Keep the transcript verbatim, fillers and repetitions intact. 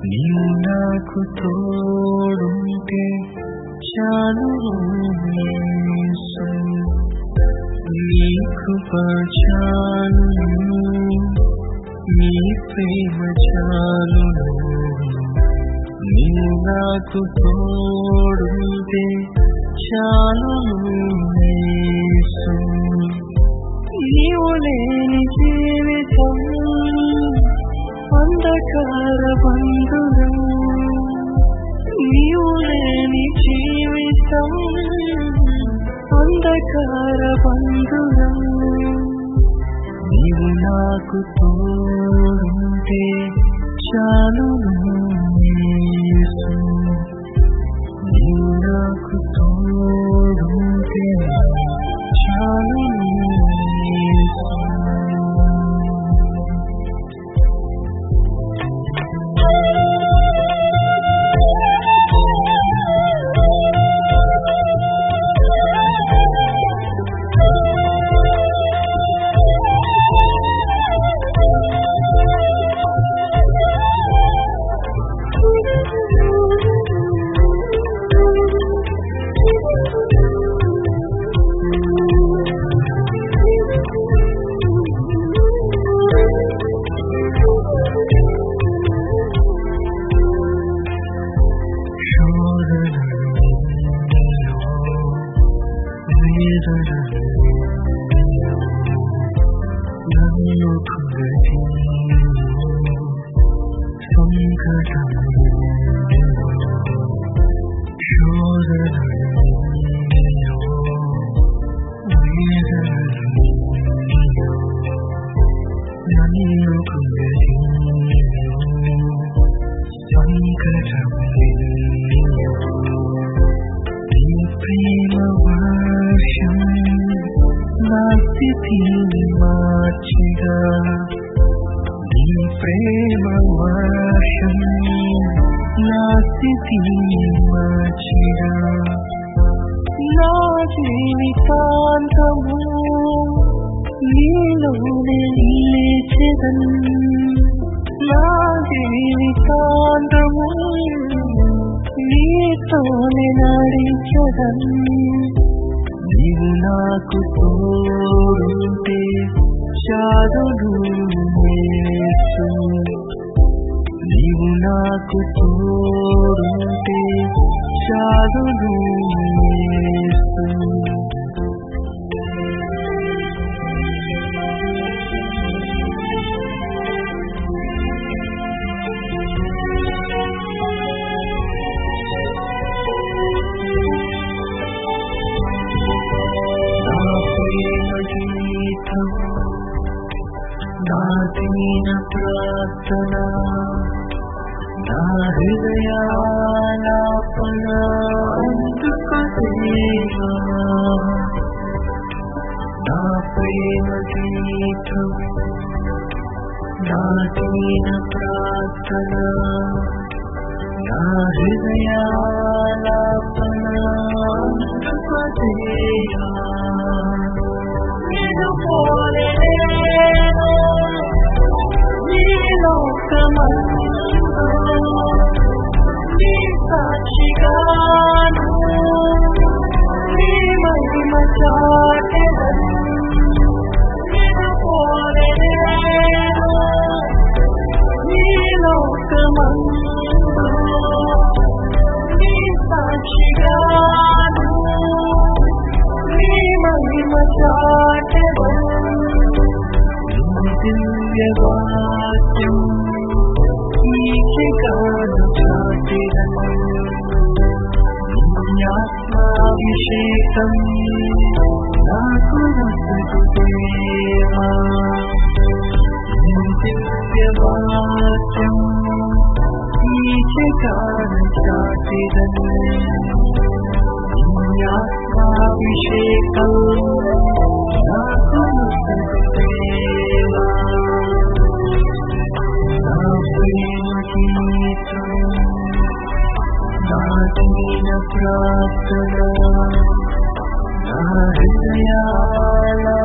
నీవు నాకు తోడుంటే చాలు యేసు, నీ కృప చాలును, నీ ప్రేమ చాలును. నీవు నాకు తోడుంటే చాలును యేసు, నీవు లేని జీవితం అంధకార బంధురం, నీవు లేని జీవితం అంధకార బంధురం. నీవు నాకు తోడుంటే చాలును యేసు, నీవు నాకు తోడుంటే చాలును యేసు. నన్ను కురటి సంకటము శోధనలో వేదనలో నన్ను కురటి సంకటము నీ ప్రేమ వర్షం నా స్థితిని మార్చిగా, నీ ప్రేమ వర్షం నా స్థితిని మార్చిగా. నా జీవితాంతము నీలోనే నిలిచెదన్, నా జీవితాంతము నీతోనే నడిచెదన్. నీవు నాకు తోడుంటే చాలును యేసు, నీవు నాకు తోడుంటే చాలును యేసు. నా దీన ప్రార్థన, నా హృదయాలాపన అందుకో దేవా, నా ప్రేమ గీతం, నా దీన ప్రార్థన, నా హృదయాలాపన అందుకో దేవా. సాక్షిగాను నీ మహిమ చాటెదన్, నీ లోకమందు నీ సాక్షిగాను నీ మహిమ చాటెదన్. నీ దివ్య వాక్యం ఈకెగాను చాటెదన్, ఆత్మాభిషేకం నాకు వసగు దేవా. దివ్యవాక్యం ఈచెగాను చాటెదన్, ఆత్మాభిషేకం నాకు వసగు దేవా. నా ప్రేమ గీతం, నా దీన ప్రార్థన, నా హృదయాల